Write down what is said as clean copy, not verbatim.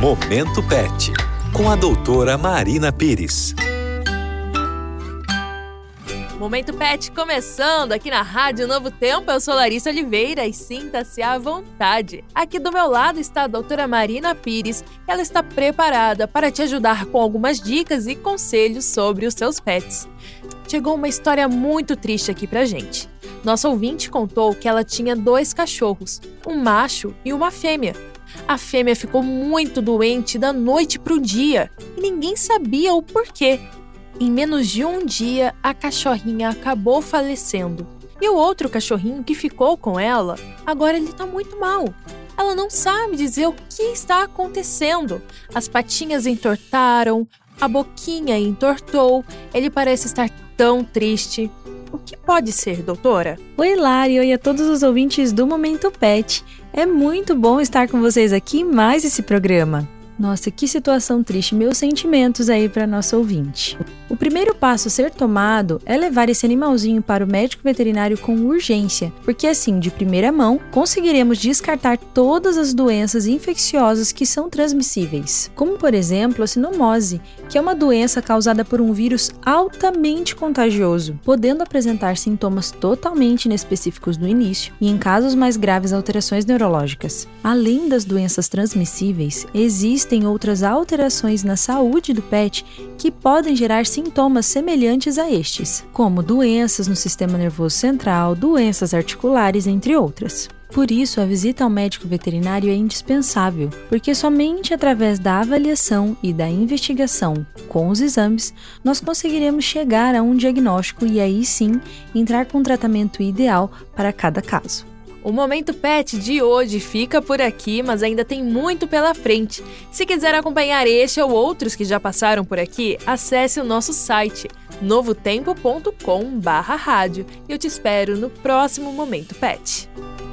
Momento Pet, com a doutora Marina Pires. Momento Pet começando aqui na Rádio Novo Tempo. Eu sou Larissa Oliveira e sinta-se à vontade. Aqui do meu lado está a doutora Marina Pires. Ela está preparada para te ajudar com algumas dicas e conselhos sobre os seus pets. Chegou uma história muito triste aqui pra gente. Nossa ouvinte contou que ela tinha 2 cachorros, um macho e uma fêmea. A fêmea ficou muito doente da noite pro dia e ninguém sabia o porquê. Em menos de um dia, a cachorrinha acabou falecendo. E o outro cachorrinho que ficou com ela, agora ele tá muito mal. Ela não sabe dizer o que está acontecendo. As patinhas entortaram, a boquinha entortou, ele parece estar tão triste. O que pode ser, doutora? Oi, Lari, oi a todos os ouvintes do Momento Pet. É muito bom estar com vocês aqui em mais esse programa. Nossa, que situação triste, meus sentimentos aí para nosso ouvinte. O primeiro passo a ser tomado é levar esse animalzinho para o médico veterinário com urgência, porque assim, de primeira mão, conseguiremos descartar todas as doenças infecciosas que são transmissíveis, como por exemplo a sinomose, que é uma doença causada por um vírus altamente contagioso, podendo apresentar sintomas totalmente inespecíficos no início e em casos mais graves alterações neurológicas. Além das doenças transmissíveis, existem outras alterações na saúde do pet que podem gerar sintomas semelhantes a estes, como doenças no sistema nervoso central, doenças articulares, entre outras. Por isso, a visita ao médico veterinário é indispensável, porque somente através da avaliação e da investigação com os exames, nós conseguiremos chegar a um diagnóstico e aí sim entrar com o tratamento ideal para cada caso. O Momento Pet de hoje fica por aqui, mas ainda tem muito pela frente. Se quiser acompanhar este ou outros que já passaram por aqui, acesse o nosso site novotempo.com/rádio. Eu te espero no próximo Momento Pet.